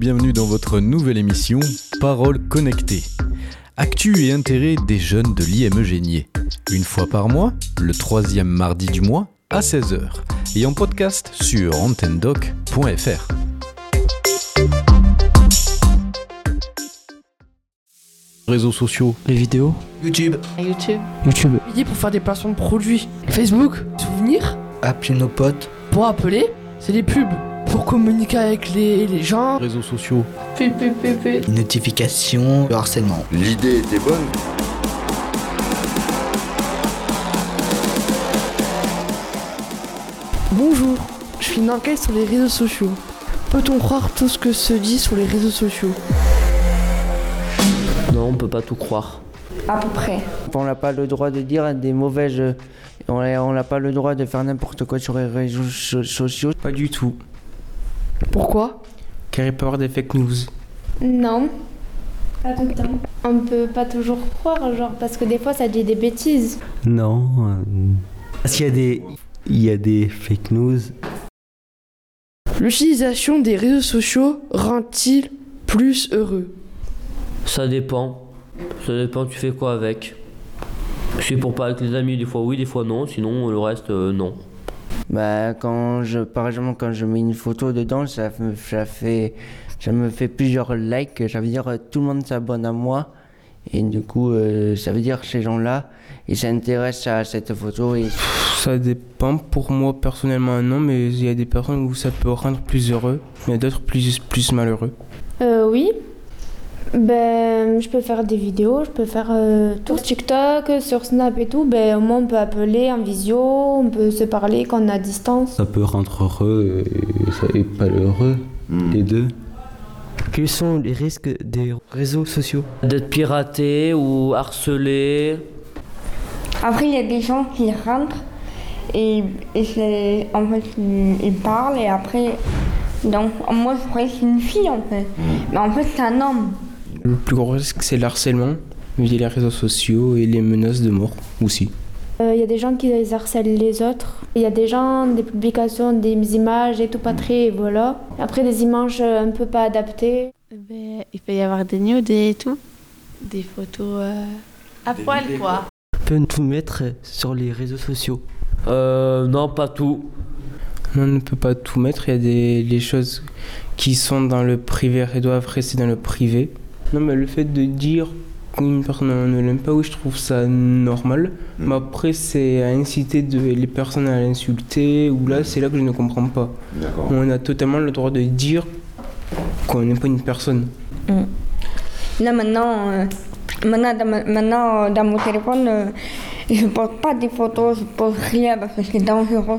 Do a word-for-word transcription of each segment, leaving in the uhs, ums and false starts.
bienvenue dans votre nouvelle émission Paroles connectées. Actu et intérêt des jeunes de l'I M E Génier. Une fois par mois, le troisième mardi du mois à seize heures et en podcast sur antenne doc point f r. Réseaux sociaux. Les vidéos. YouTube. YouTube. YouTube. Midi pour faire des placements de produits. Facebook. Souvenirs. Appeler nos potes. Pour appeler, c'est les pubs. Pour communiquer avec les, les gens. Réseaux sociaux. Pub, pub, pub, pub. Notification. Le harcèlement. L'idée était bonne. Bonjour, je fais une enquête sur les réseaux sociaux. Peut-on croire tout ce que se dit sur les réseaux sociaux ? Non, on peut pas tout croire. À peu près. On n'a pas le droit de dire des mauvaises... On n'a pas le droit de faire n'importe quoi sur les réseaux so- sociaux. Pas du tout. Pourquoi ? Car il peut y avoir des fake news. Non, pas tout le temps. On peut pas toujours croire, genre, parce que des fois ça dit des bêtises. Non. Euh... Parce qu'il y a des... Il y a des fake news. L'utilisation des réseaux sociaux rend-il plus heureux ? Ça dépend. Ça dépend, tu fais quoi avec. Si pour parler avec les amis, des fois oui, des fois non. Sinon, le reste, euh, non. Bah, quand je, par exemple, quand je mets une photo dedans, ça me, ça fait, ça me fait plusieurs likes. Ça veut dire que tout le monde s'abonne à moi. Et du coup, euh, ça veut dire que ces gens-là, ils s'intéressent à cette photo. Et... Ça dépend. Pour moi, personnellement, non. Mais il y a des personnes où ça peut rendre plus heureux. Mais d'autres plus, plus malheureux. Euh, oui. Ben, je peux faire des vidéos, je peux faire euh, tout sur TikTok, sur Snap et tout. Ben, au moins, on peut appeler en visio, on peut se parler quand on est à distance. Ça peut rendre heureux et, ça, et pas heureux, mmh. Les deux. Quels sont les risques des réseaux sociaux ? D'être piraté ou harcelé. Après, il y a des gens qui rentrent et, et c'est, en fait, ils, ils parlent et après... Donc, moi, je croyais que c'est une fille, en fait. Mmh. Mais en fait, c'est un homme. Le plus gros risque, c'est le harcèlement via les réseaux sociaux et les menaces de mort aussi. Il euh, y a des gens qui harcèlent les autres. Il y a des gens, des publications, des images et tout pas très, voilà. Après, des images un peu pas adaptées. Ben, il peut y avoir des nudes et tout. Des photos euh, à des poil, quoi. On peut tout mettre sur les réseaux sociaux. Euh, non, pas tout. On ne peut pas tout mettre. Il y a des les choses qui sont dans le privé et doivent rester dans le privé. Non, mais le fait de dire qu'une personne ne l'aime pas, oui, je trouve ça normal. Mmh. Mais après, c'est à inciter de, les personnes à l'insulter, ou là, c'est là que je ne comprends pas. D'accord. On a totalement le droit de dire qu'on n'aime pas une personne. Mmh. Là, maintenant, euh, maintenant, dans, ma, maintenant, dans mon téléphone, euh, je ne pose pas des photos, je ne pose rien parce que c'est dangereux.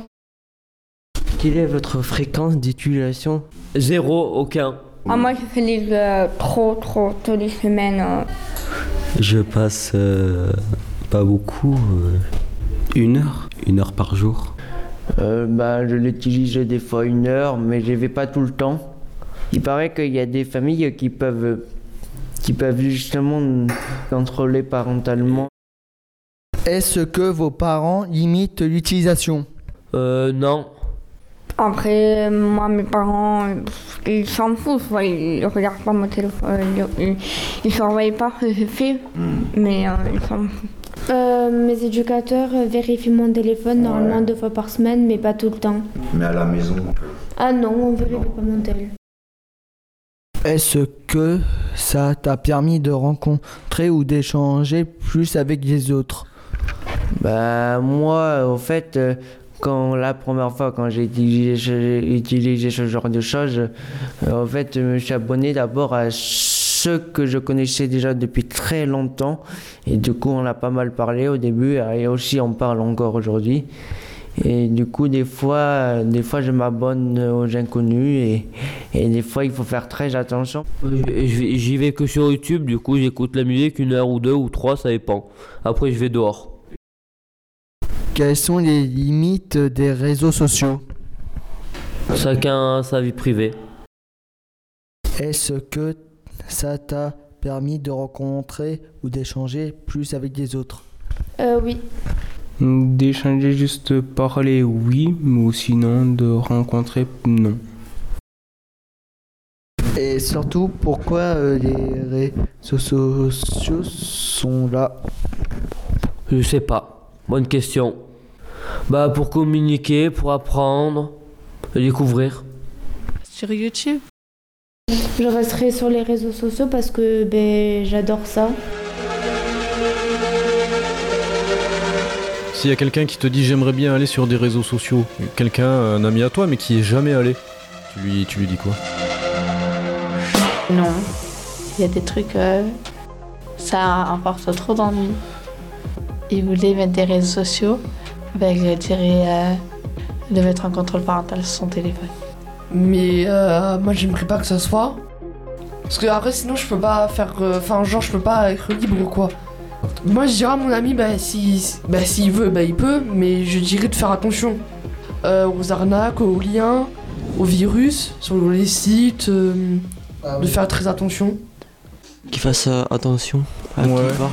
Quelle est votre fréquence d'utilisation ? Zéro, aucun. Ah, moi, je fais les euh, trop, trop, toutes les semaines. Euh. Je passe euh, pas beaucoup, euh, une heure, une heure par jour. Euh, bah, je l'utilise des fois une heure, mais je ne vais pas tout le temps. Il paraît qu'il y a des familles qui peuvent, qui peuvent justement contrôler parentalement. Est-ce que vos parents limitent l'utilisation ? Euh, non. Après, moi, mes parents, ils s'en foutent, ils ne regardent pas mon téléphone, ils ne surveillent pas ce que je fais, mais euh, ils s'en foutent. Euh, mes éducateurs vérifient mon téléphone ouais. Normalement deux fois par semaine, mais pas tout le temps. Mais à la maison ? Ah non, on ne vérifie pas mon téléphone. Est-ce que ça t'a permis de rencontrer ou d'échanger plus avec les autres ? Bah, moi, au fait... Euh, Quand la première fois, quand j'ai utilisé, utilisé ce genre de choses, euh, en fait, je me suis abonné d'abord à ceux que je connaissais déjà depuis très longtemps. Et du coup, on a pas mal parlé au début, et aussi on parle encore aujourd'hui. Et du coup, des fois, des fois je m'abonne aux inconnus, et, et des fois, il faut faire très attention. J'y vais que sur YouTube, du coup, j'écoute la musique une heure ou deux ou trois, ça dépend. Après, je vais dehors. Quelles sont les limites des réseaux sociaux ? Chacun a sa vie privée. Est-ce que ça t'a permis de rencontrer ou d'échanger plus avec les autres ? Euh, oui. D'échanger, juste parler, oui, mais sinon de rencontrer, non. Et surtout, pourquoi euh, les réseaux sociaux sont là? Je sais pas. Bonne question. Bah pour communiquer, pour apprendre, et découvrir. Sur YouTube. Je resterai sur les réseaux sociaux parce que ben, j'adore ça. S'il y a quelqu'un qui te dit j'aimerais bien aller sur des réseaux sociaux, quelqu'un, un ami à toi, mais qui est jamais allé, tu lui, tu lui dis quoi? Non. Il y a des trucs, euh, ça apporte trop d'ennuis. Ils voulaient mettre des réseaux sociaux, ben, je dirais euh, de mettre un contrôle parental sur son téléphone. Mais euh, moi j'aimerais pas que ça soit. Parce que après sinon je peux pas faire. Enfin euh, genre je peux pas être libre quoi. Moi je dirais à mon ami bah si bah s'il veut bah il peut, mais je dirais de faire attention euh, aux arnaques, aux liens, aux virus sur les sites, euh, ah, oui. De faire très attention. Qu'il fasse euh, attention à ouais. qui il parle.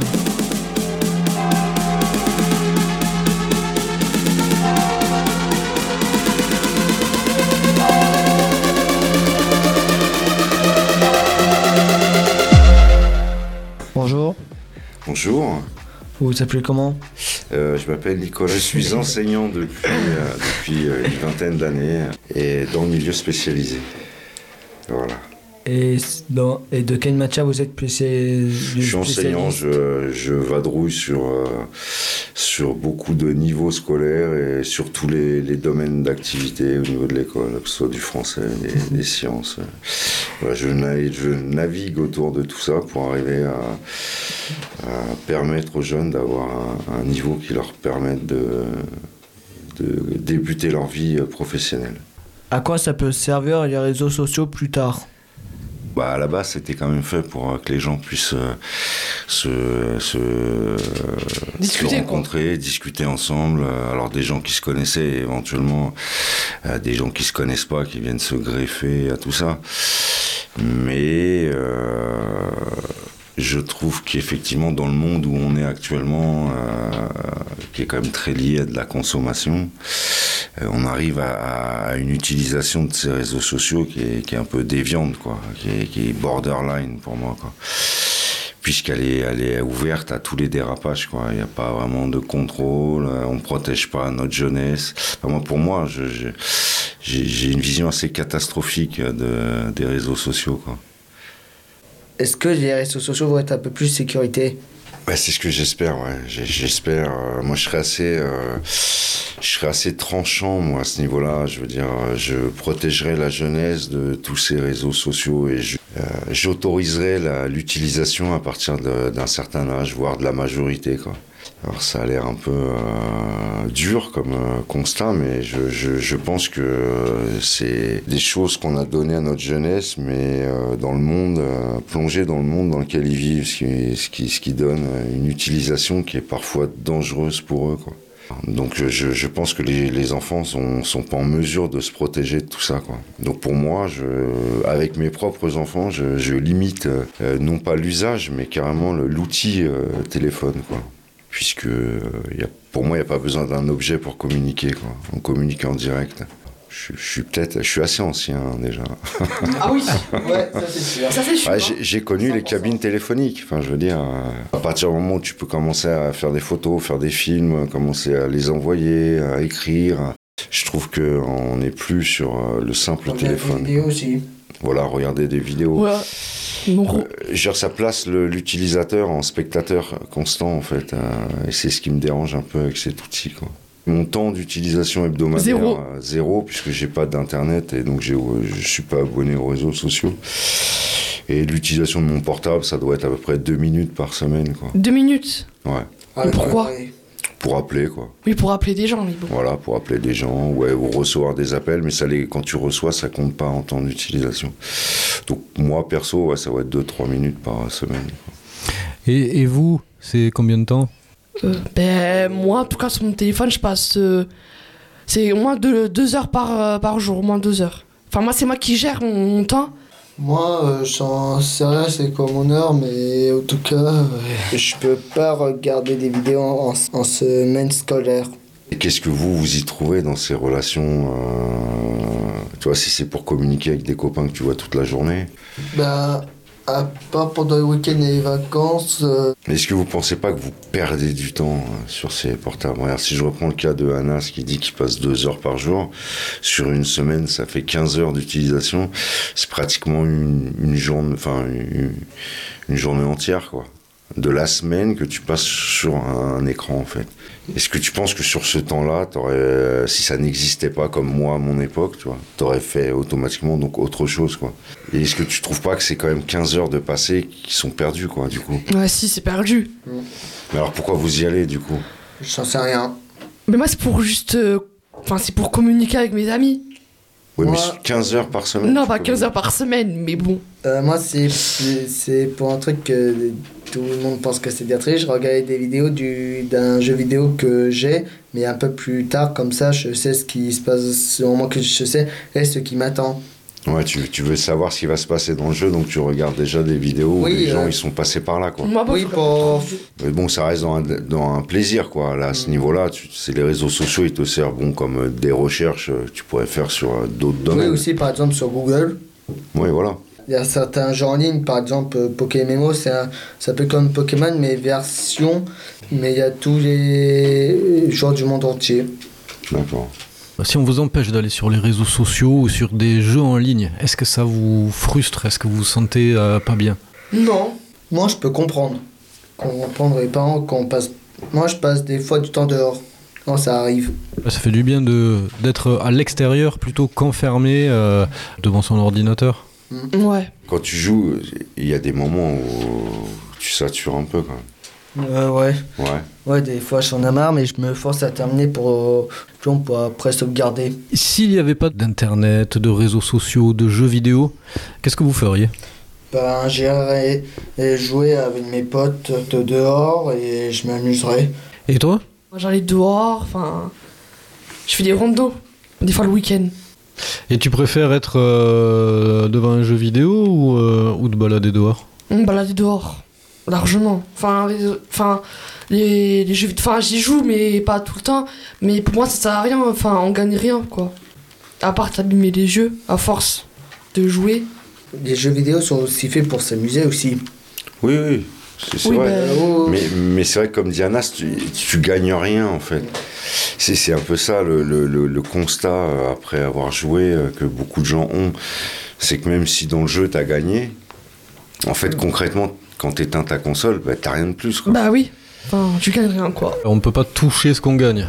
Bonjour. Bonjour. Vous vous appelez comment? euh, Je m'appelle Nicolas, je suis enseignant depuis, euh, depuis euh, une vingtaine d'années et dans le milieu spécialisé. Voilà. Et, dans, et de quelle matière vous êtes spécialisé? Je suis enseignant, je, je vadrouille sur, euh, sur beaucoup de niveaux scolaires et sur tous les, les domaines d'activité au niveau de l'école, que ce soit du français, des, des sciences. Voilà, je, navigue, je navigue autour de tout ça pour arriver à, à permettre aux jeunes d'avoir un, un niveau qui leur permette de, de débuter leur vie professionnelle. À quoi ça peut servir les réseaux sociaux plus tard? Bah à la base, c'était quand même fait pour que les gens puissent euh, se, se, discuter, se rencontrer, quoi. discuter ensemble. Alors des gens qui se connaissaient, éventuellement euh, des gens qui se connaissent pas, qui viennent se greffer à tout ça. Mais euh, je trouve qu'effectivement, dans le monde où on est actuellement, euh, qui est quand même très lié à de la consommation, on arrive à, à une utilisation de ces réseaux sociaux qui est, qui est un peu déviante, quoi, qui est, qui est borderline pour moi, quoi. Puisqu'elle est, elle est ouverte à tous les dérapages, quoi. Il n'y a pas vraiment de contrôle, on ne protège pas notre jeunesse. Enfin, moi, pour moi, je, je, j'ai, j'ai une vision assez catastrophique de, des réseaux sociaux, quoi. Est-ce que les réseaux sociaux vont être un peu plus sécurité? Bah, c'est ce que j'espère, ouais. J'espère. Euh, moi, je serais assez, euh, je serais assez tranchant, moi, à ce niveau-là. Je veux dire, je protégerai la jeunesse de tous ces réseaux sociaux et je, euh, j'autoriserai la, l'utilisation à partir de, d'un certain âge, voire de la majorité, quoi. Alors, ça a l'air un peu euh, dur comme euh, constat, mais je, je, je pense que euh, c'est des choses qu'on a données à notre jeunesse, mais euh, dans le monde, euh, plongé dans le monde dans lequel ils vivent, ce qui, ce qui, ce qui donne une utilisation qui est parfois dangereuse pour eux, quoi. Donc je, je pense que les, les enfants sont, sont pas en mesure de se protéger de tout ça, quoi. Donc pour moi, je, avec mes propres enfants, je, je limite euh, non pas l'usage, mais carrément le, l'outil euh, téléphone, quoi. Puisque euh, y a, pour moi, il n'y a pas besoin d'un objet pour communiquer, quoi. On communique en direct. Je, je suis peut-être, je suis assez ancien hein, déjà. Ah oui, ouais, ça c'est sûr. Ça, c'est sûr Ouais, hein. j'ai, j'ai connu cent pour cent les cabines téléphoniques. Enfin, je veux dire, à partir du moment où tu peux commencer à faire des photos, faire des films, commencer à les envoyer, à écrire, je trouve qu'on n'est plus sur le simple Regarder téléphone. Des vidéos aussi. Voilà, regarder des vidéos. Ouais. Euh, genre, ça place le, l'utilisateur en spectateur constant, en fait. Euh, et c'est ce qui me dérange un peu avec cet outil, quoi. Mon temps d'utilisation hebdomadaire, zéro, euh, zéro puisque j'ai pas d'internet et donc j'ai, je suis pas abonné aux réseaux sociaux. Et l'utilisation de mon portable, ça doit être à peu près deux minutes par semaine, quoi. Deux minutes. Ouais. Ah, Mais pourquoi? ouais. Pour appeler, quoi. Oui, pour appeler des gens, mais bon. Voilà, pour appeler des gens, ouais, ou recevoir des appels, mais ça les, quand tu reçois, ça compte pas en temps d'utilisation. Donc moi, perso, ouais, ça va être deux trois minutes par semaine, quoi. Et, et vous, c'est combien de temps? Euh, ben, moi, en tout cas, sur mon téléphone, je passe. Euh, c'est au moins deux, deux heures par, euh, par jour, au moins deux heures. Enfin, moi, c'est moi qui gère mon, mon temps. Moi, euh, j'en sais rien, c'est quoi mon heure, mais en tout cas, euh, je peux pas regarder des vidéos en, en semaine scolaire. Et qu'est-ce que vous, vous y trouvez dans ces relations euh, tu vois, si c'est pour communiquer avec des copains que tu vois toute la journée? Bah, à part pendant le week-end et les vacances. Euh... Est-ce que vous pensez pas que vous perdez du temps euh, sur ces portables? Regarde, si je reprends le cas de Anas qui dit qu'il passe deux heures par jour, sur une semaine, ça fait quinze heures d'utilisation. C'est pratiquement une, une journée, enfin, une, une journée entière, quoi. De la semaine que tu passes sur un, un écran, en fait. Est-ce que tu penses que sur ce temps-là, t'aurais, si ça n'existait pas comme moi à mon époque, tu vois, t'aurais fait automatiquement donc autre chose, quoi? Et est-ce que tu trouves pas que c'est quand même quinze heures de passé qui sont perdues, quoi, du coup? Ouais, si, c'est perdu. Mmh. Mais alors pourquoi vous y allez, du coup? J'en sais rien. Mais moi, c'est pour juste. Enfin, euh, c'est pour communiquer avec mes amis. Oui, moi... mais quinze heures par semaine? Non, pas quinze heures par semaine, mais bon. Euh, moi, c'est, c'est pour un truc que tout le monde pense que c'est bien triste. Je regardais des vidéos du, d'un jeu vidéo que j'ai, mais un peu plus tard, comme ça, je sais ce qui se passe, au moment que je sais, et ce qui m'attend. Ouais, tu, tu veux savoir ce qui va se passer dans le jeu, donc tu regardes déjà des vidéos où oui, les euh... gens ils sont passés par là, quoi. Moi, oui, pour... Mais bon, ça reste dans un, dans un plaisir, quoi. Là, à ce niveau-là, tu, c'est les réseaux sociaux, ils te servent bon, comme euh, des recherches que tu pourrais faire sur euh, d'autres domaines. Oui, aussi, par exemple, sur Google. Oui, voilà. Il y a certains jeux en ligne, par exemple, Pokémon, c'est un, c'est un peu comme Pokémon, mais version, mais il y a tous les joueurs du monde entier. D'accord. Si on vous empêche d'aller sur les réseaux sociaux ou sur des jeux en ligne, est-ce que ça vous frustre? Est-ce que vous vous sentez euh, pas bien? Non. Moi, je peux comprendre. Comprendre les parents quand on passe... Moi, je passe des fois du temps dehors. Quand ça arrive. Ça fait du bien de, d'être à l'extérieur plutôt qu'enfermé euh, devant son ordinateur. Ouais. Quand tu joues, il y a des moments où tu satures un peu, quand même. Euh, ouais. Ouais. Ouais, des fois j'en ai marre, mais je me force à terminer pour, pour après sauvegarder. S'il n'y avait pas d'internet, de réseaux sociaux, de jeux vidéo, qu'est-ce que vous feriez? Ben, j'irais jouer avec mes potes de dehors et je m'amuserais. Et toi? Moi j'allais dehors, enfin. Je fais des randos, des fois le week-end. Et tu préfères être euh, devant un jeu vidéo ou, euh, ou te balader dehors? Me balader dehors. Largement. Enfin, les, enfin, les, les jeux... Enfin, j'y joue, mais pas tout le temps. Mais pour moi, ça sert à rien. Enfin, on gagne rien, quoi. À part t'abîmer les jeux, à force de jouer. Les jeux vidéo sont aussi faits pour s'amuser aussi. Oui, oui. C'est, c'est oui, vrai. Ben... Mais, mais c'est vrai que comme Diana, tu, tu gagnes rien, en fait. C'est, c'est un peu ça, le, le, le, le constat, après avoir joué, que beaucoup de gens ont. C'est que même si dans le jeu, t'as gagné, en fait, concrètement, quand t'éteins ta console, bah, t'as rien de plus, quoi. Bah oui, enfin, tu gagnes rien, quoi. On ne peut pas toucher ce qu'on gagne.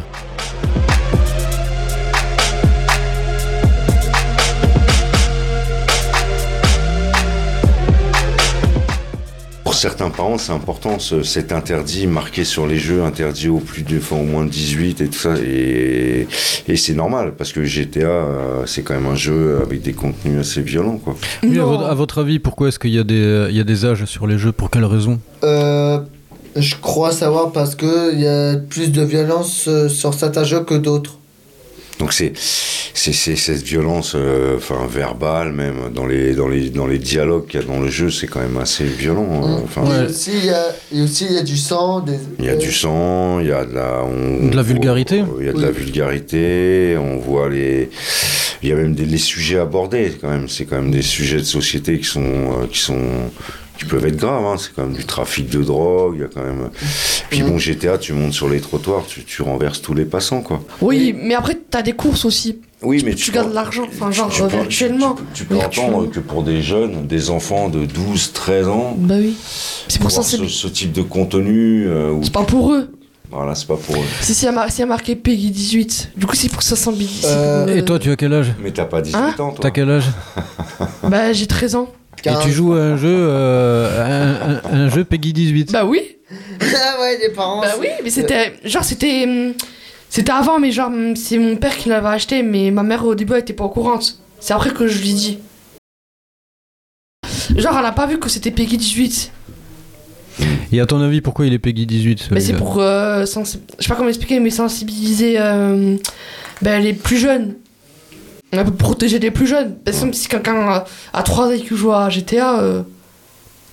Pour certains parents, c'est important, ce, cet interdit marqué sur les jeux, interdit au plus de, enfin, au moins de dix-huit et tout ça, et, et c'est normal, parce que G T A, euh, c'est quand même un jeu avec des contenus assez violents, quoi. Oui, à votre, à votre avis, pourquoi est-ce qu'il y a des, il y a des âges sur les jeux? Pour quelles raisons? Euh... Je crois savoir parce qu'il y a plus de violence sur certains jeux que d'autres. Donc c'est, c'est, c'est cette violence euh, enfin, verbale, même dans les, dans, les, dans les dialogues qu'il y a dans le jeu, c'est quand même assez violent. Hein. Enfin, et, aussi, il y a, et aussi il y a du sang. Des... Il y a du sang, il y a de la... On, de la vulgarité. Il y a de oui. la vulgarité, on voit les... Il y a même des, les sujets abordés quand même, c'est quand même des sujets de société qui sont... Euh, qui sont qui peuvent être graves, hein. C'est quand même du trafic de drogue, il y a quand même... Puis bon, G T A, tu montes sur les trottoirs, tu, tu renverses tous les passants, quoi. Oui, mais après, t'as des courses aussi. Oui, mais tu, tu, tu gardes de l'argent, enfin genre tu, virtuellement. Tu, tu, tu peux entendre que pour des jeunes, des enfants de douze, treize ans... Bah oui, c'est pour ça ce, c'est... ce type de contenu... Euh, où... C'est pas pour eux. Voilà, c'est pas pour eux. Si c'est mar- marqué Peggy dix-huit, du coup c'est pour que ça sensibilise. Euh... Et toi, tu as quel âge? Mais t'as pas dix-huit hein ans, toi. T'as quel âge? Bah j'ai treize ans. Et tu joues à un jeu, euh, un, un, un jeu Peggy dix-huit? Bah oui. Ah ouais, les parents. Bah oui, mais c'était genre c'était c'était avant, mais genre c'est mon père qui l'avait acheté, mais ma mère au début elle était pas au courant. C'est après que je lui ai dit. Genre elle a pas vu que c'était Peggy dix-huit. Et à ton avis, pourquoi il est Peggy dix-huit? Mais c'est pour euh, sensi- je sais pas comment expliquer, mais sensibiliser euh, bah, les plus jeunes. On peut protéger les plus jeunes. Par exemple, si quelqu'un a, a trois ans et qui joue à G T A, euh,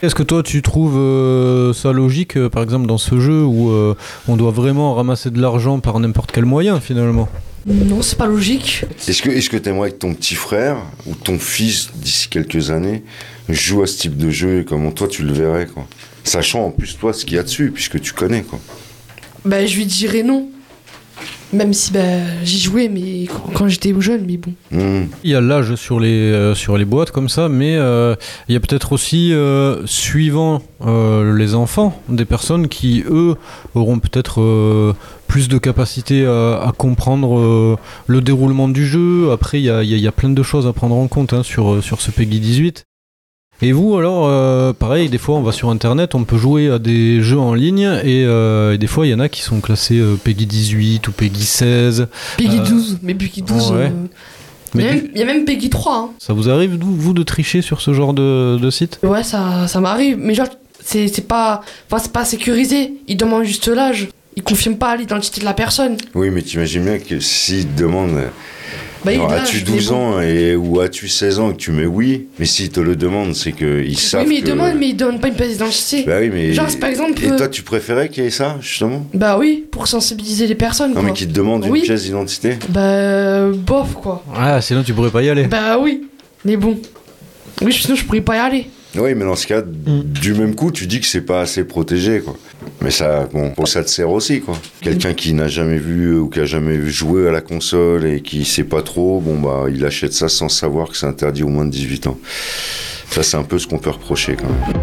Est-ce que toi tu trouves euh, ça logique, euh, par exemple dans ce jeu où euh, on doit vraiment ramasser de l'argent par n'importe quel moyen finalement? Non, c'est pas logique. Est-ce que est-ce que t'aimerais que ton petit frère ou ton fils d'ici quelques années joue à ce type de jeu et comment toi tu le verrais quoi? Sachant en plus toi ce qu'il y a dessus puisque tu connais quoi. Bah je lui dirais non. Même si bah, j'y jouais mais quand, quand j'étais jeune, mais bon. Mmh. Il y a l'âge sur les, euh, sur les boîtes comme ça, mais euh, il y a peut-être aussi, euh, suivant euh, les enfants, des personnes qui, eux, auront peut-être euh, plus de capacité à, à comprendre euh, le déroulement du jeu. Après, il y a, il y a, il y a plein de choses à prendre en compte hein, sur, sur ce Peggy dix-huit. Et vous, alors, euh, pareil, des fois on va sur internet, on peut jouer à des jeux en ligne et, euh, et des fois il y en a qui sont classés euh, Peggy dix-huit ou Peggy seize. Peggy euh, douze, mais Peggy douze. Ouais. Euh... Mais il, y a même, il y a même Peggy trois. Hein. Ça vous arrive, vous, de tricher sur ce genre de, de site? Ouais, ça, ça m'arrive, mais genre, c'est, c'est, pas, enfin, c'est pas sécurisé. Ils demandent juste l'âge. Ils confirment pas l'identité de la personne. Oui, mais t'imagines bien que s'ils te demandent. Bah, alors, as-tu douze ans et, ou as-tu seize ans et que tu mets oui, mais s'ils te le demandent, c'est qu'ils savent. Oui, mais ils que... demandent, mais ils donnent pas une pièce d'identité. Bah oui, mais. Genre, c'est par exemple. Et toi, tu préférais qu'il y ait ça, justement? Bah oui, pour sensibiliser les personnes. Non, quoi. mais qu'ils te demandent oui. une pièce d'identité? Bah, bof, quoi. Ah, sinon tu pourrais pas y aller. Bah oui, mais bon. Oui, sinon je pourrais pas y aller. Oui, mais dans ce cas, mm. du même coup, tu dis que c'est pas assez protégé, quoi. Mais ça, bon, ça te sert aussi, quoi. Quelqu'un qui n'a jamais vu ou qui a jamais joué à la console et qui sait pas trop, bon bah, il achète ça sans savoir que c'est interdit au moins de dix-huit ans. Ça, c'est un peu ce qu'on peut reprocher, quand même.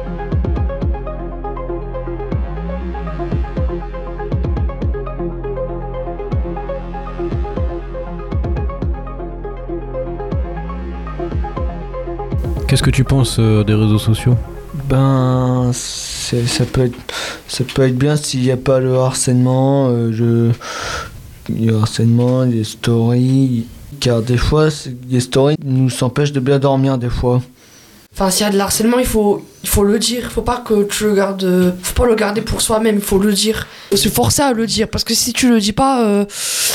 Qu'est-ce que tu penses euh, des réseaux sociaux? Ben, c'est, ça, peut être, ça peut être bien s'il n'y a pas le harcèlement, euh, je, le harcèlement, les stories, car des fois, les stories nous empêchent de bien dormir des fois. Enfin, s'il y a de l'harcèlement, il faut, il faut le dire. Il faut pas que tu le gardes, faut pas le garder pour soi-même. Il faut le dire. Il faut se forcer à le dire, parce que si tu le dis pas, euh,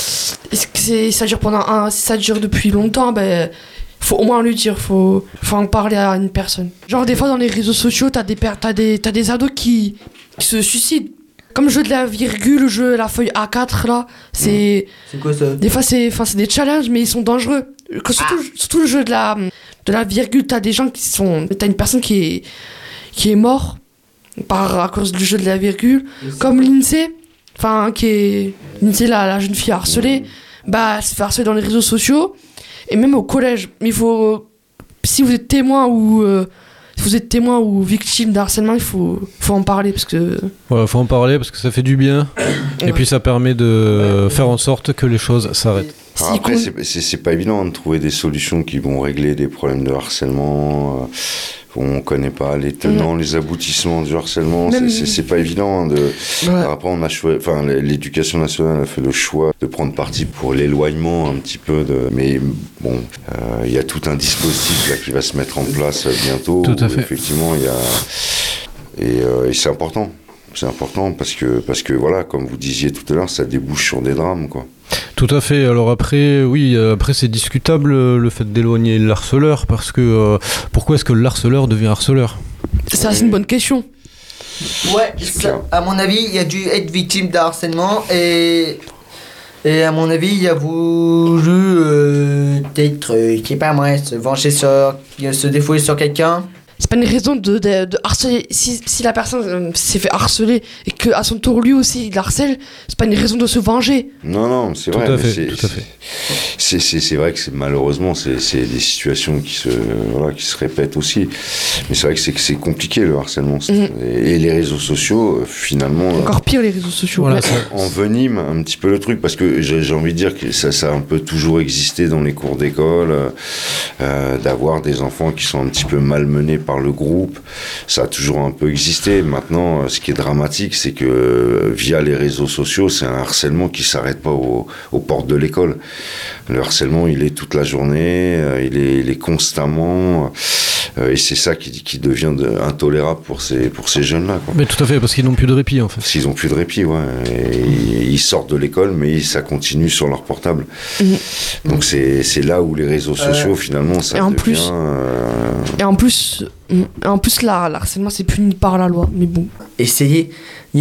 c'est, ça dure pendant un, si ça dure depuis longtemps, ben. Faut au moins lui dire, faut, faut en parler à une personne. Genre des fois dans les réseaux sociaux, t'as des, t'as des, t'as des ados qui, qui se suicident. Comme le jeu de la virgule, le jeu la feuille A quatre là, c'est... C'est quoi ça? Des fois c'est, c'est des challenges mais ils sont dangereux. Surtout, ah. surtout le jeu de la, de la virgule, t'as des gens qui sont... T'as une personne qui est, qui est mort par, à cause du jeu de la virgule. Comme Lindsay, enfin qui est... Lindsay la, la jeune fille harcelée, bah elle se fait harceler dans les réseaux sociaux. Et même au collège, il faut, si vous êtes témoin ou euh, si vous êtes témoin ou victime d'harcèlement, il faut, faut en parler parce que. Voilà, faut en parler parce que ça fait du bien ouais. Et puis ça permet de ouais. faire en sorte que les choses s'arrêtent. Alors après, c'est, c'est, c'est pas évident de trouver des solutions qui vont régler des problèmes de harcèlement. On connaît pas les tenants, mmh. les aboutissements du harcèlement. C'est, c'est, c'est pas évident. De... Ouais. Après, on a choisi, enfin, l'éducation nationale a fait le choix de prendre parti pour l'éloignement un petit peu de. Mais bon, il euh, y a tout un dispositif là qui va se mettre en place bientôt. Tout à fait. Effectivement, il y a et, euh, et c'est important. C'est important parce que parce que voilà, comme vous disiez tout à l'heure, ça débouche sur des drames, quoi. Tout à fait. Alors après, oui, après c'est discutable le fait d'éloigner le harceleur parce que euh, pourquoi est-ce que le harceleur devient harceleur? Ça, c'est une bonne question. Ouais, ça, à mon avis, il a dû être victime de harcèlement et et à mon avis, il a voulu euh, peut-être, euh, je sais pas moi, se venger sur, se défouler sur quelqu'un. C'est pas une raison de, de, de harceler. Si, si la personne euh, s'est fait harceler et qu'à son tour lui aussi il harcèle, c'est pas une raison de se venger. Non, non, c'est tout vrai. À fait, c'est, tout à fait. C'est, c'est, c'est vrai que c'est, malheureusement, c'est, c'est des situations qui se, voilà, qui se répètent aussi. Mais c'est vrai que c'est, que c'est compliqué le harcèlement. Mmh. Et, et les réseaux sociaux, finalement. Encore pire les réseaux sociaux. Voilà, ça envenime un petit peu le truc parce que j'ai, j'ai envie de dire que ça, ça a un peu toujours existé dans les cours d'école, euh, d'avoir des enfants qui sont un petit peu malmenés par le groupe, ça a toujours un peu existé. Maintenant, ce qui est dramatique, c'est que via les réseaux sociaux, c'est un harcèlement qui s'arrête pas au, aux portes de l'école. Le harcèlement, il est toute la journée, il est, il est constamment, et c'est ça qui, qui devient de, intolérable pour ces, pour ces jeunes-là, quoi. Mais tout à fait, parce qu'ils n'ont plus de répit, en fait. Parce qu'ils n'ont plus de répit, ouais. Et ils, ils sortent de l'école, mais ça continue sur leur portable. Mmh. Donc c'est, c'est là où les réseaux sociaux, euh, finalement, ça et en devient... Plus, euh... Et en plus, Mm. En plus, là, l'harcèlement, c'est puni par la loi, mais bon. Essayez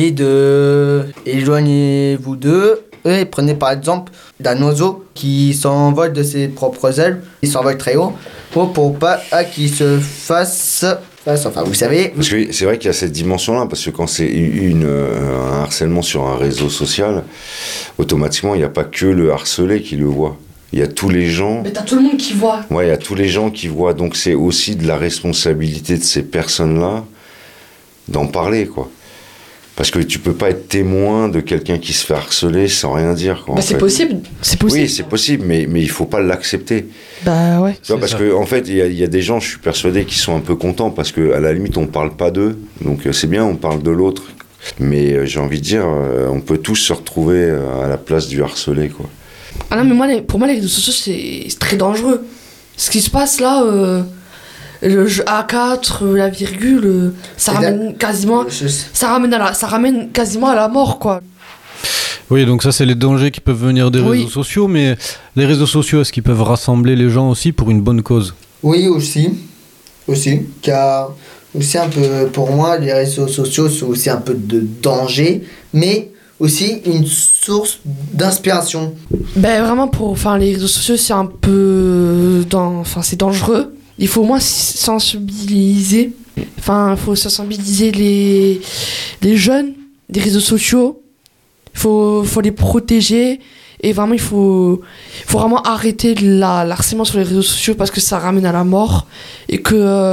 de éloigner-vous d'eux. Et prenez par exemple d'un oiseau qui s'envole de ses propres ailes, il s'envole très haut, pour, pour pas à qu'il se fasse, fasse, enfin vous savez. Parce que c'est vrai qu'il y a cette dimension-là, parce que quand c'est une, un harcèlement sur un réseau social, automatiquement il n'y a pas que le harcelé qui le voit. Il y a tous les gens. Mais t'as tout le monde qui voit. Ouais, il y a tous les gens qui voient. Donc c'est aussi de la responsabilité de ces personnes-là d'en parler, quoi. Parce que tu peux pas être témoin de quelqu'un qui se fait harceler sans rien dire, quoi. Bah c'est fait. possible, c'est possible. Oui, c'est possible, mais, mais il faut pas l'accepter. Bah ouais. Tu vois, parce qu'en en fait, il y, y a des gens, je suis persuadé, qui sont un peu contents parce qu'à la limite, on parle pas d'eux. Donc c'est bien, on parle de l'autre. Mais euh, j'ai envie de dire, euh, on peut tous se retrouver euh, à la place du harcelé, quoi. Ah non, mais moi, les, pour moi, les réseaux sociaux, c'est, c'est très dangereux. Ce qui se passe là, euh, le jeu A quatre, euh, la virgule, euh, ça ramène quasiment, ça ramène, à la, ça ramène quasiment à la mort, quoi. Oui, donc ça, c'est les dangers qui peuvent venir des Oui. réseaux sociaux, mais les réseaux sociaux, est-ce qu'ils peuvent rassembler les gens aussi pour une bonne cause ? Oui, aussi. Aussi. Car aussi un peu, pour moi, les réseaux sociaux sont aussi un peu de danger, mais aussi une source d'inspiration. Ben vraiment, pour, enfin, les réseaux sociaux, c'est un peu, dans, enfin, c'est dangereux. Il faut au moins sensibiliser, enfin, il faut sensibiliser les, les jeunes des réseaux sociaux. Il faut, faut les protéger. Et vraiment, il faut, il faut vraiment arrêter la, l'harcèlement sur les réseaux sociaux parce que ça ramène à la mort. Et que, euh,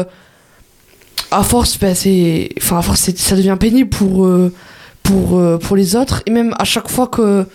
à force, ben, c'est, enfin, à force c'est, ça devient pénible pour, euh, pour, euh, pour les autres. Et même à chaque fois que,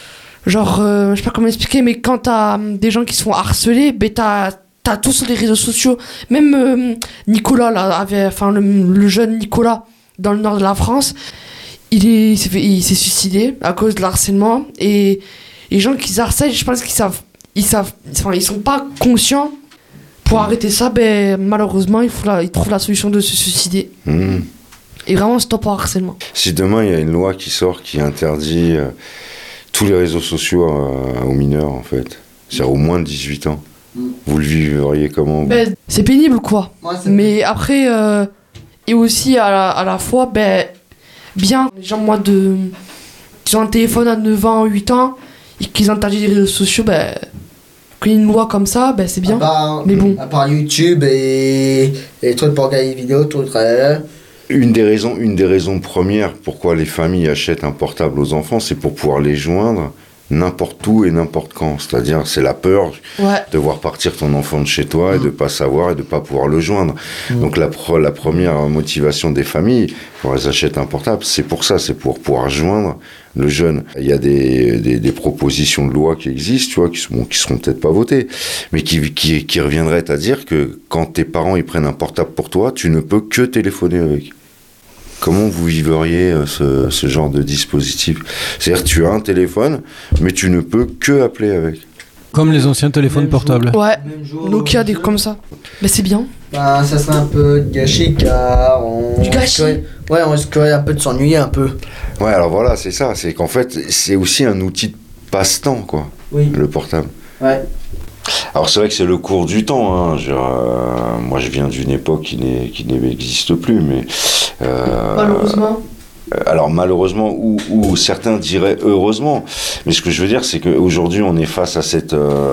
genre, euh, je sais pas comment expliquer, mais quand t'as des gens qui se font harceler, ben, t'as, t'as tout sur les réseaux sociaux. Même euh, Nicolas, là, avait, enfin, le, le jeune Nicolas, dans le nord de la France, il, est, il, s'est fait, il s'est suicidé à cause de l'harcèlement. Et les gens qui harcèlent, je pense qu'ils savent, ils savent, enfin, ils sont pas conscients. Pour arrêter ça, ben, malheureusement, il faut la, ils trouvent la solution de se suicider. Mmh. Et vraiment, stop au harcèlement. Si demain, il y a une loi qui sort qui interdit euh, tous les réseaux sociaux euh, aux mineurs, en fait, c'est-à-dire au moins de dix-huit ans, mmh. vous le vivriez comment? Ben, c'est pénible, quoi. Ouais, c'est Mais après, euh, et aussi à la, à la fois, ben, bien, les gens, moi, de, qui ont un téléphone à neuf ans, huit ans, et qu'ils interdisent les réseaux sociaux, ben, qu'il y ait une loi comme ça, ben, c'est bien. À part, mais bon. À part YouTube et, et les trucs pour regarder les vidéos, tout le Une des raisons, une des raisons premières pourquoi les familles achètent un portable aux enfants, c'est pour pouvoir les joindre n'importe où et n'importe quand. C'est-à-dire, c'est la peur ouais. de voir partir ton enfant de chez toi et de pas savoir et de pas pouvoir le joindre. Mmh. Donc la, pro, la première motivation des familles quand elles achètent un portable, c'est pour ça, c'est pour pouvoir joindre le jeune. Il y a des, des, des propositions de loi qui existent, tu vois, qui, bon, qui seront peut-être pas votées, mais qui, qui, qui reviendraient à dire que quand tes parents ils prennent un portable pour toi, tu ne peux que téléphoner avec. Comment vous vivriez ce, ce genre de dispositif? C'est-à-dire que tu as un téléphone, mais tu ne peux que appeler avec. Comme les anciens téléphones Même portables. Ouais, Nokia, des comme ça. Mais c'est bien. Ben, ça serait un peu gâché car on... Du gâchis. Ouais, on risquerait un peu de s'ennuyer un peu. Ouais, alors voilà, c'est ça. C'est qu'en fait, c'est aussi un outil de passe-temps, quoi. Oui. Le portable. Ouais. Alors c'est vrai que c'est le cours du temps. Hein. Genre, euh, moi, je viens d'une époque qui, n'est, qui n'existe plus, mais... Euh, malheureusement. Alors malheureusement, ou, ou certains diraient heureusement. Mais ce que je veux dire, c'est qu'aujourd'hui, on est face à cette, euh,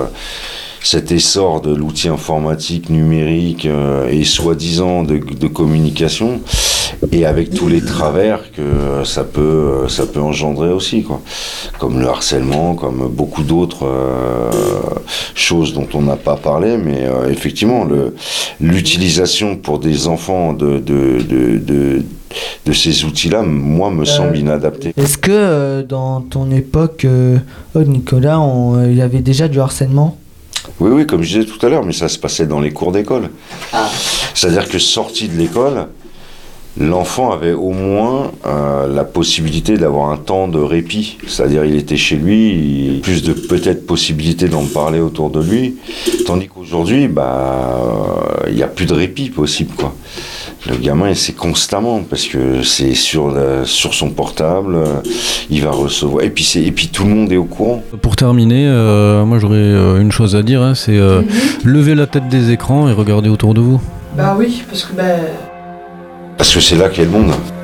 cet essor de l'outil informatique, numérique euh, et soi-disant de, de communication, et avec tous les travers que ça peut, ça peut engendrer aussi, quoi. Comme le harcèlement, comme beaucoup d'autres euh, choses dont on n'a pas parlé, mais euh, effectivement, le, l'utilisation pour des enfants de, de, de, de, de ces outils-là, moi, me semble euh, inadapté. Est-ce que euh, dans ton époque, euh, oh, Nicolas, il y avait déjà du harcèlement ? Oui, oui, comme je disais tout à l'heure, mais ça se passait dans les cours d'école. Ah. C'est-à-dire que sorti de l'école, l'enfant avait au moins euh, la possibilité d'avoir un temps de répit. C'est-à-dire il était chez lui, il, plus de peut-être possibilités d'en parler autour de lui. Tandis qu'aujourd'hui, bah, il n'y a plus de répit possible, quoi. Le gamin, c'est constamment, parce que c'est sur, la, sur son portable, euh, il va recevoir... Et puis, c'est, et puis tout le monde est au courant. Pour terminer, euh, moi j'aurais euh, une chose à dire, hein, c'est euh, mm-hmm. lever la tête des écrans et regarder autour de vous. Bah oui, parce que bah... Parce que c'est là qu'est le monde.